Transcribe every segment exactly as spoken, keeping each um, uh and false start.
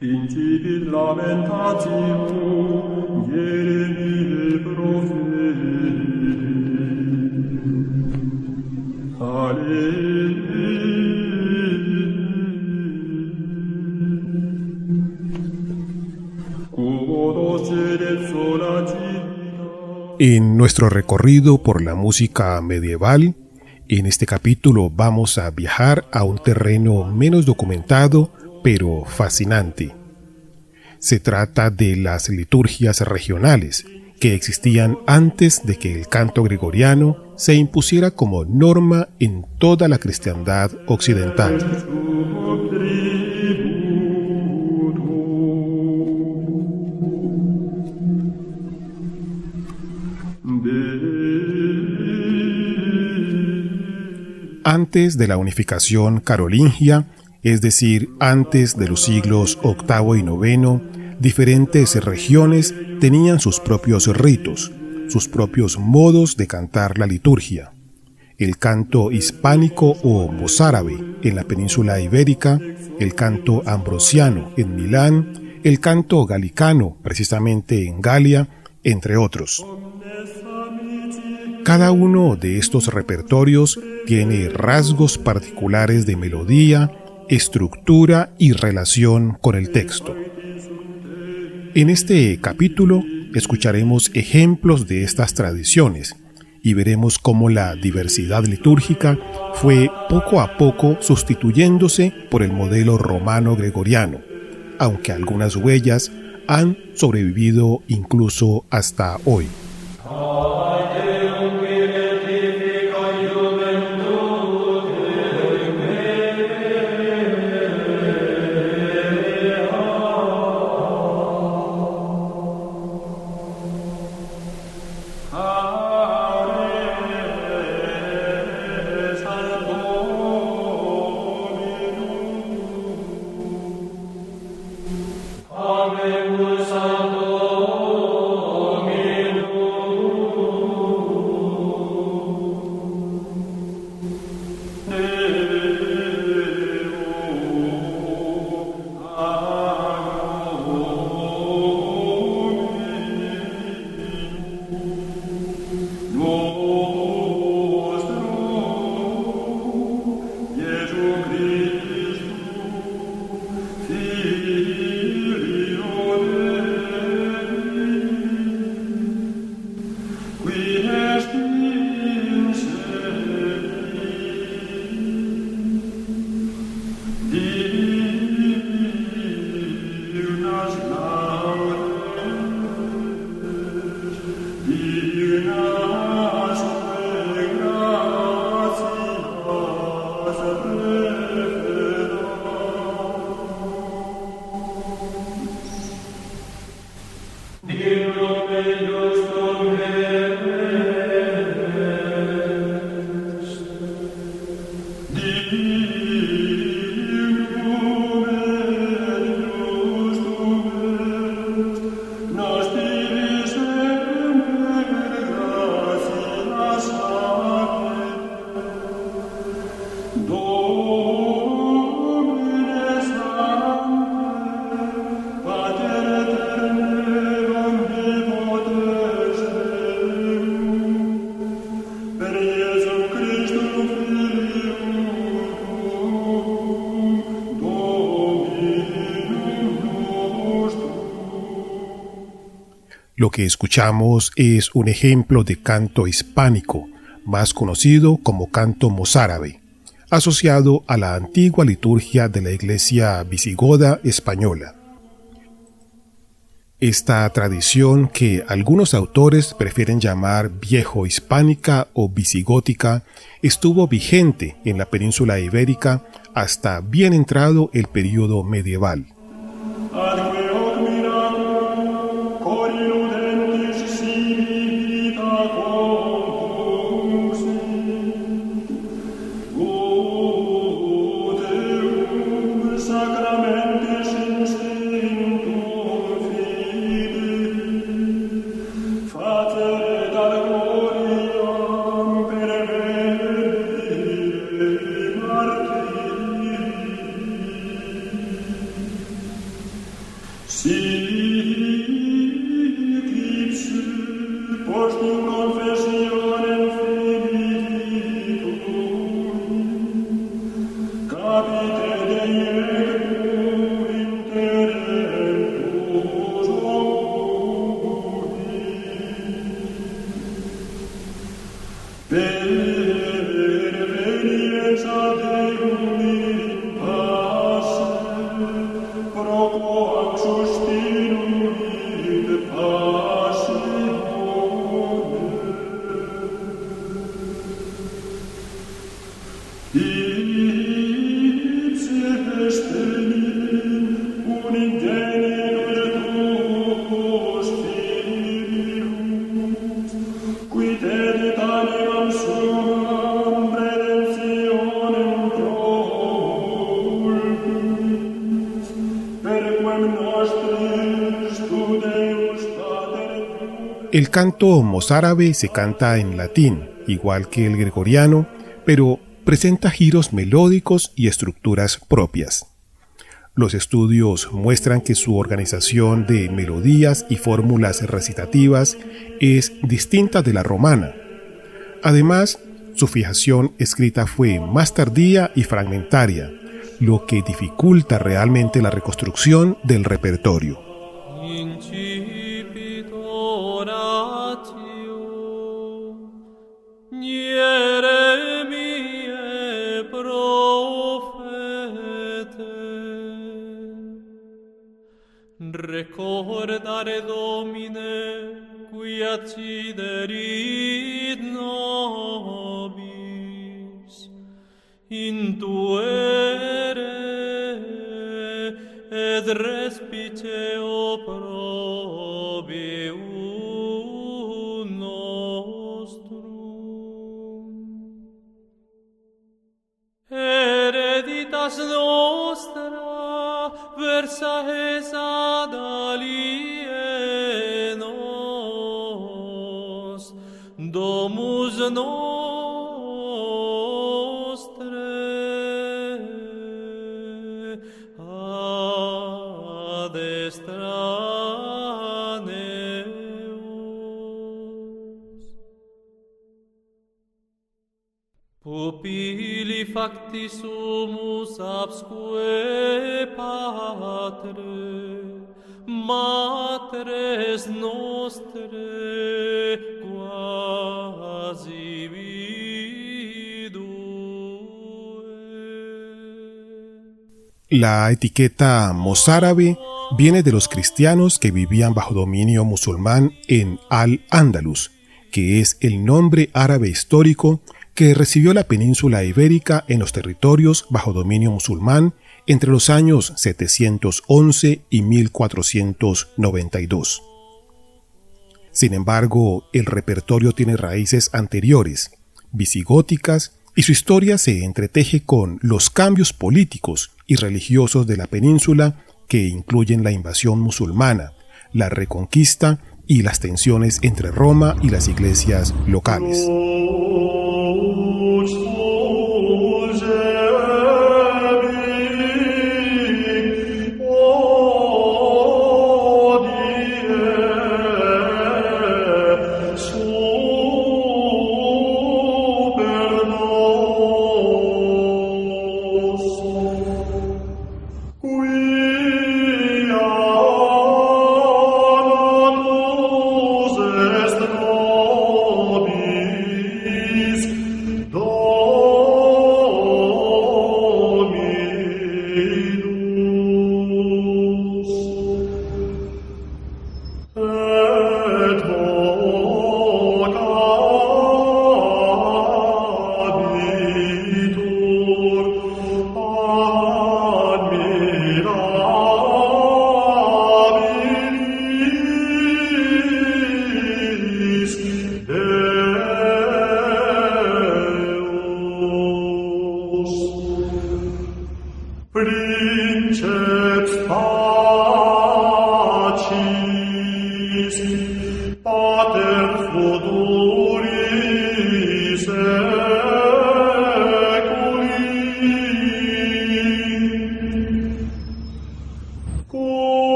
Incipit lamentatio Ieremiae profeti. Alleluia. En nuestro recorrido por la música medieval, en este capítulo vamos a viajar a un terreno menos documentado, pero fascinante. Se trata de las liturgias regionales, que existían antes de que el canto gregoriano se impusiera como norma en toda la cristiandad occidental. Antes de la unificación carolingia, es decir, antes de los siglos octavo y noveno, diferentes regiones tenían sus propios ritos, sus propios modos de cantar la liturgia. El canto hispánico o mozárabe en la península ibérica, el canto ambrosiano en Milán, el canto galicano precisamente en Galia, entre otros. Cada uno de estos repertorios tiene rasgos particulares de melodía, estructura y relación con el texto. En este capítulo escucharemos ejemplos de estas tradiciones y veremos cómo la diversidad litúrgica fue poco a poco sustituyéndose por el modelo romano gregoriano, aunque algunas huellas han sobrevivido incluso hasta hoy. Lo que escuchamos es un ejemplo de canto hispánico, más conocido como canto mozárabe, asociado a la antigua liturgia de la Iglesia visigoda española. Esta tradición, que algunos autores prefieren llamar viejo hispánica o visigótica, estuvo vigente en la península ibérica hasta bien entrado el período medieval. El canto mozárabe se canta en latín, igual que el gregoriano, pero presenta giros melódicos y estructuras propias. Los estudios muestran que su organización de melodías y fórmulas recitativas es distinta de la romana. Además, su fijación escrita fue más tardía y fragmentaria, lo que dificulta realmente la reconstrucción del repertorio. Recordare Domine, qui acciderit nobis, intuere et respice opprobium nostrum. Hereditas nostra versa es ad alienos, domus nostre ad extraneos. Pupilli facti sumus absque patre, matres nostre quasi vidue. La etiqueta mozárabe viene de los cristianos que vivían bajo dominio musulmán en Al-Ándalus, que es el nombre árabe histórico que recibió la península ibérica en los territorios bajo dominio musulmán entre los años setecientos once y mil cuatrocientos noventa y dos. Sin embargo, el repertorio tiene raíces anteriores, visigóticas, y su historia se entreteje con los cambios políticos y religiosos de la península que incluyen la invasión musulmana, la reconquista y las tensiones entre Roma y las iglesias locales. Est nobis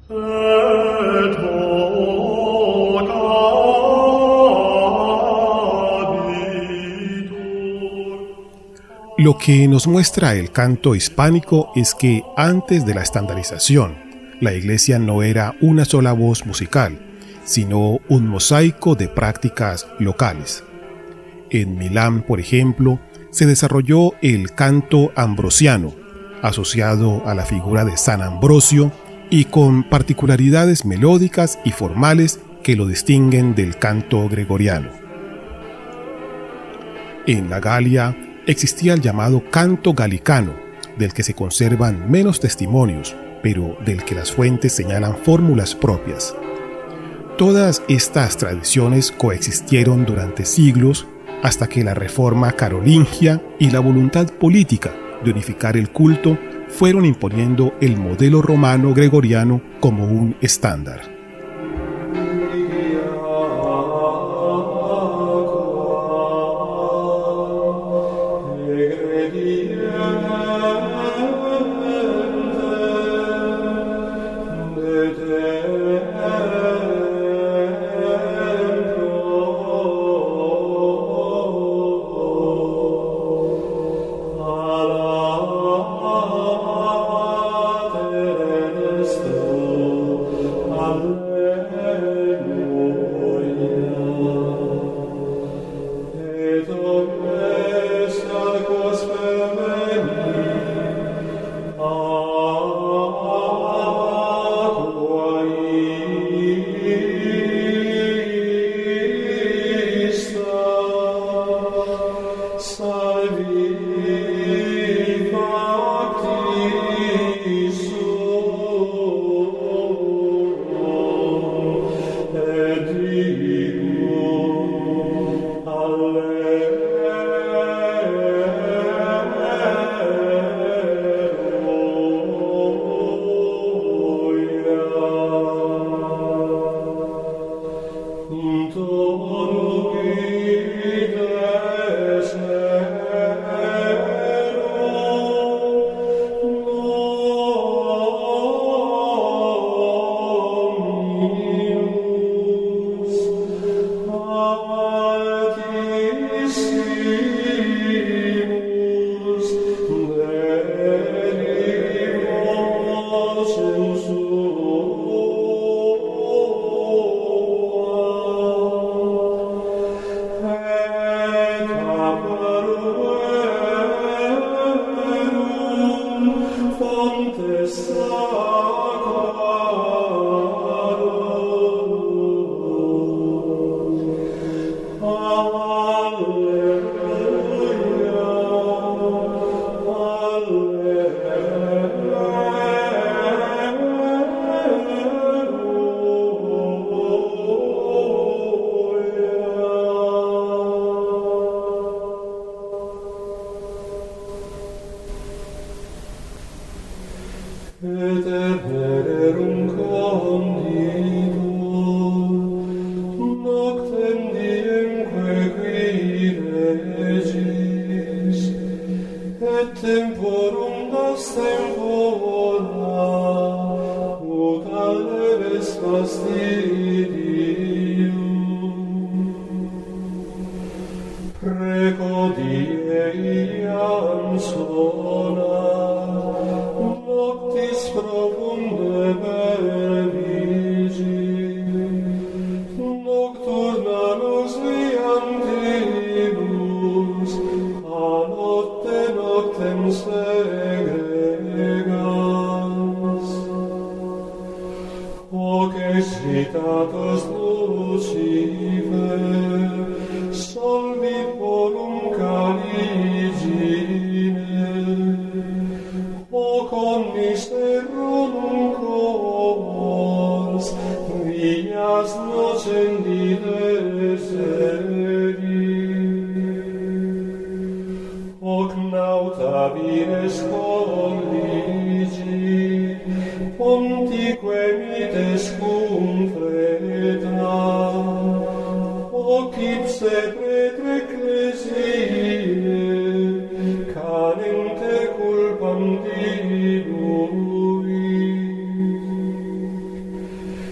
Lo que nos muestra el canto hispánico es que antes de la estandarización, la iglesia no era una sola voz musical, sino un mosaico de prácticas locales. En Milán, por ejemplo, se desarrolló el canto ambrosiano, asociado a la figura de San Ambrosio y con particularidades melódicas y formales que lo distinguen del canto gregoriano. En la Galia existía el llamado canto galicano, del que se conservan menos testimonios, pero del que las fuentes señalan fórmulas propias. Todas estas tradiciones coexistieron durante siglos hasta que la reforma carolingia y la voluntad política de unificar el culto fueron imponiendo el modelo romano gregoriano como un estándar.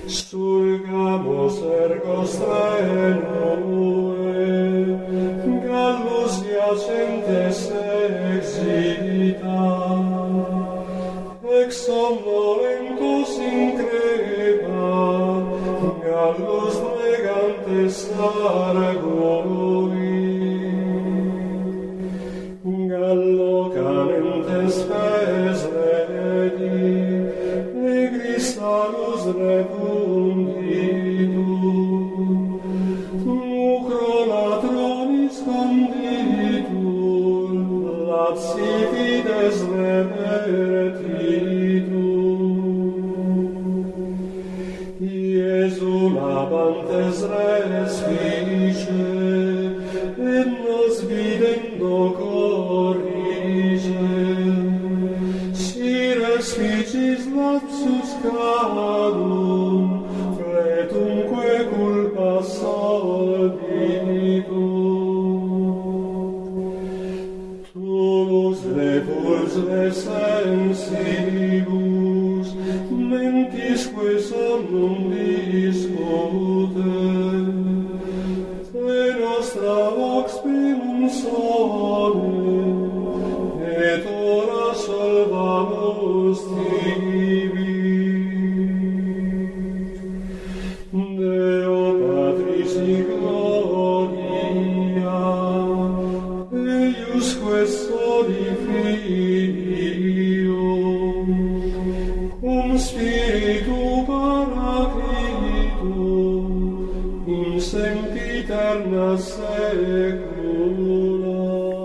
Surgamos ergo strenue, gallus iacentes exita, ex somnolentus increpa, gallus negantes argui, gallo canentes spes redi, negris salus rebunditur, mucronatronis conditur, lacivides revertitur. Iesu labantes respice, et nos videndo corrige, si respicis lapsus cadum, fletumque culpa solvitur. Tuus repulsre sensibus, mentisque somnum discute, te nostra vox primum sone, et ora solvamus tibi. Deo Patris in gloria, eiusque soli Filio, cum Spiritu Paraclitum, in sempiterna secula.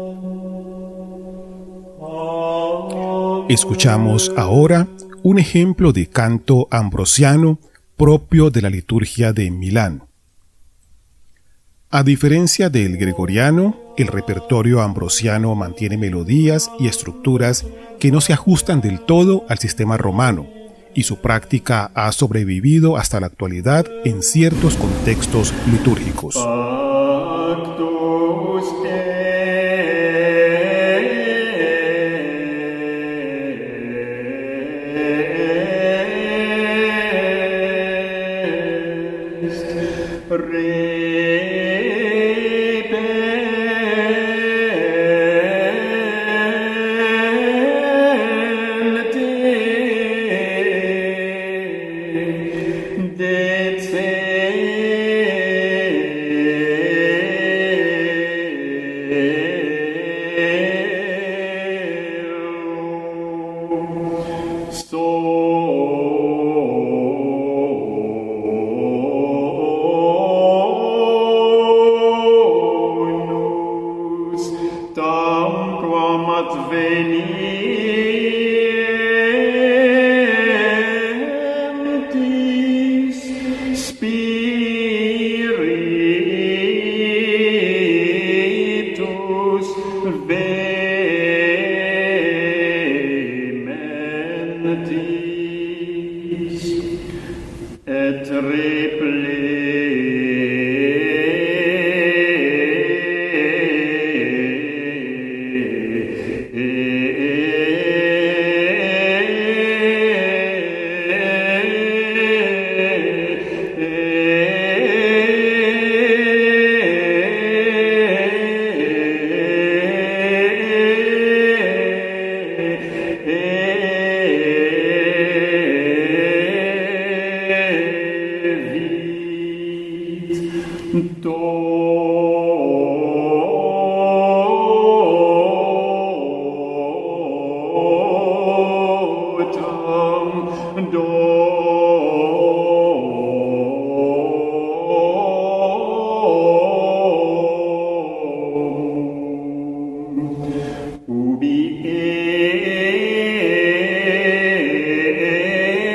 Amen. Escuchamos ahora un ejemplo de canto ambrosiano propio de la liturgia de Milán. A diferencia del gregoriano, el repertorio ambrosiano mantiene melodías y estructuras que no se ajustan del todo al sistema romano, y su práctica ha sobrevivido hasta la actualidad en ciertos contextos litúrgicos.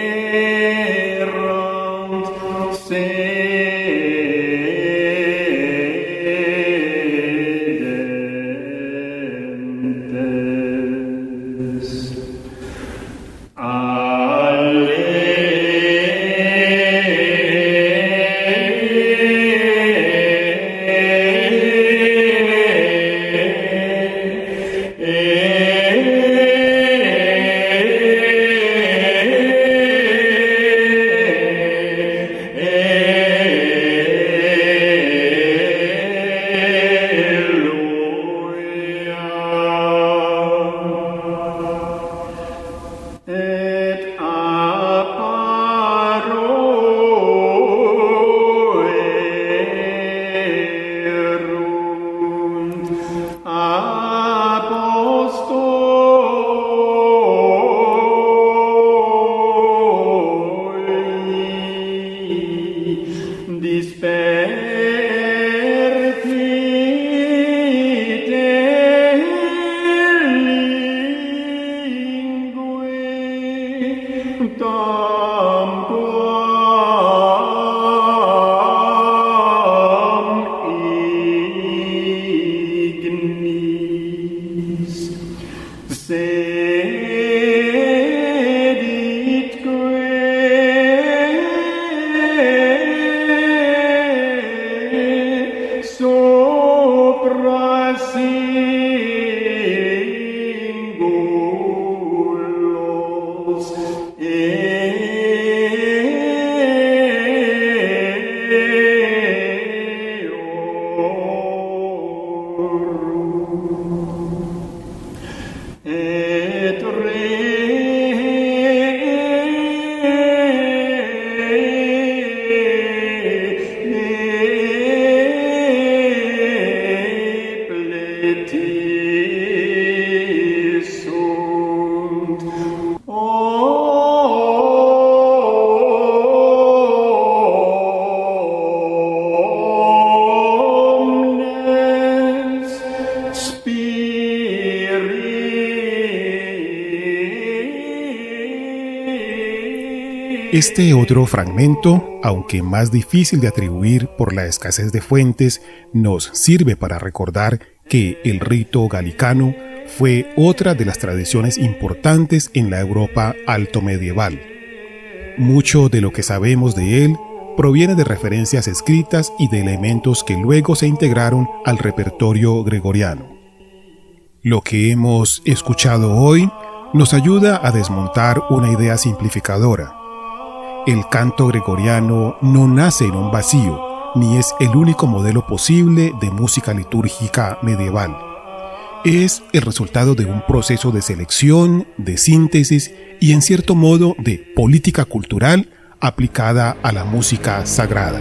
Se Este otro fragmento, aunque más difícil de atribuir por la escasez de fuentes, nos sirve para recordar que el rito galicano fue otra de las tradiciones importantes en la Europa altomedieval. Mucho de lo que sabemos de él proviene de referencias escritas y de elementos que luego se integraron al repertorio gregoriano. Lo que hemos escuchado hoy nos ayuda a desmontar una idea simplificadora. El canto gregoriano no nace en un vacío, ni es el único modelo posible de música litúrgica medieval. Es el resultado de un proceso de selección, de síntesis y en cierto modo de política cultural aplicada a la música sagrada.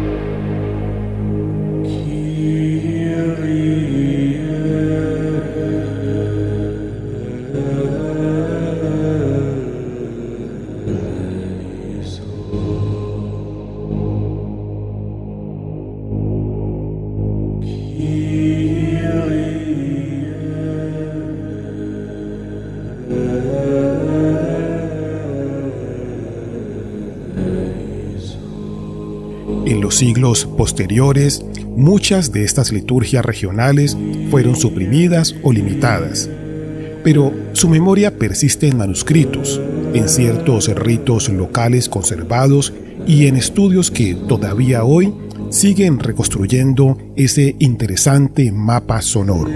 En los siglos posteriores, muchas de estas liturgias regionales fueron suprimidas o limitadas, pero su memoria persiste en manuscritos, en ciertos ritos locales conservados y en estudios que todavía hoy siguen reconstruyendo ese interesante mapa sonoro.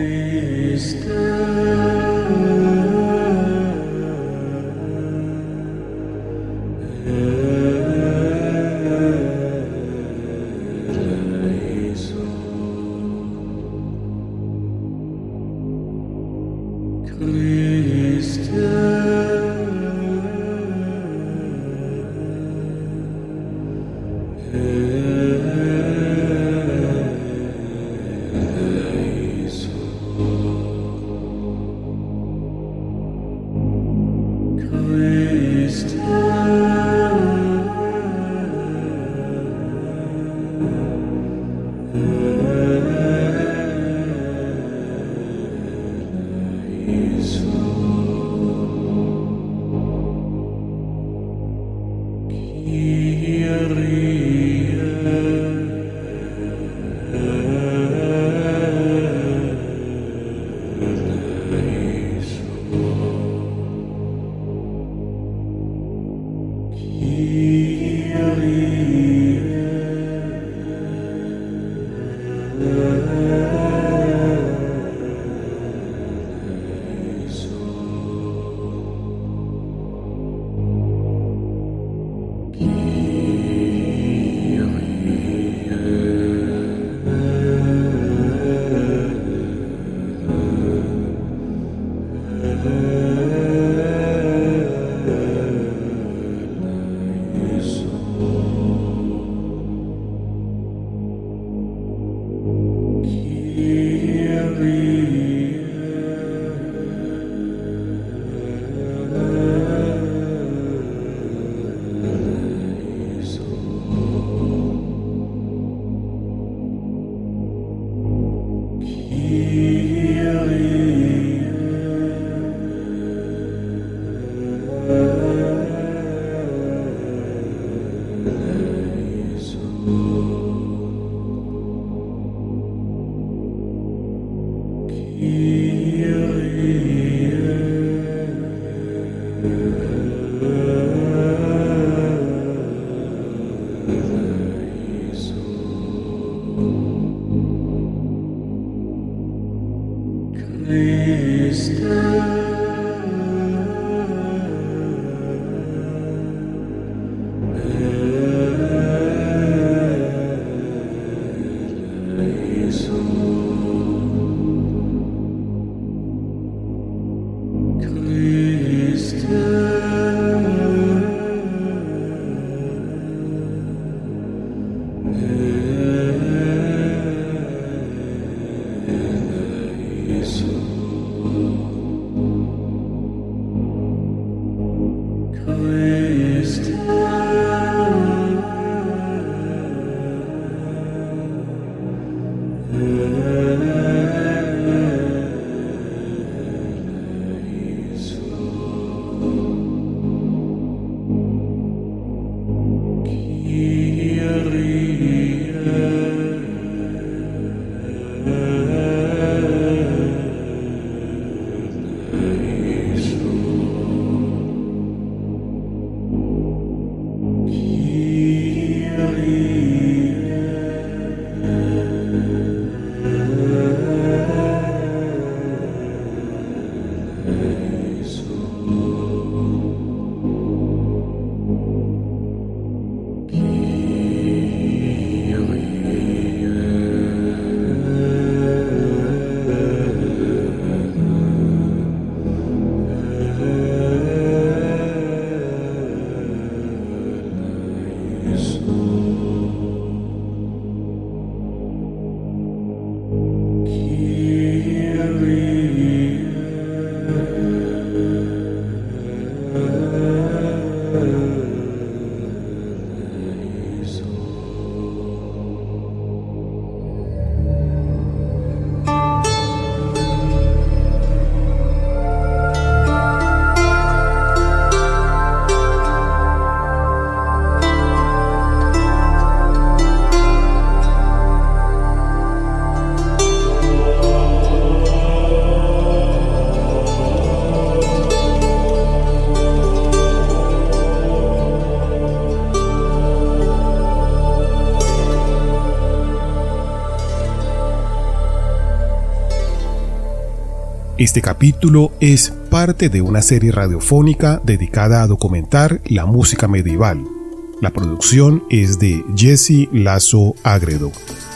Este capítulo es parte de una serie radiofónica dedicada a documentar la música medieval. La producción es de Jesse Lazo Agredo.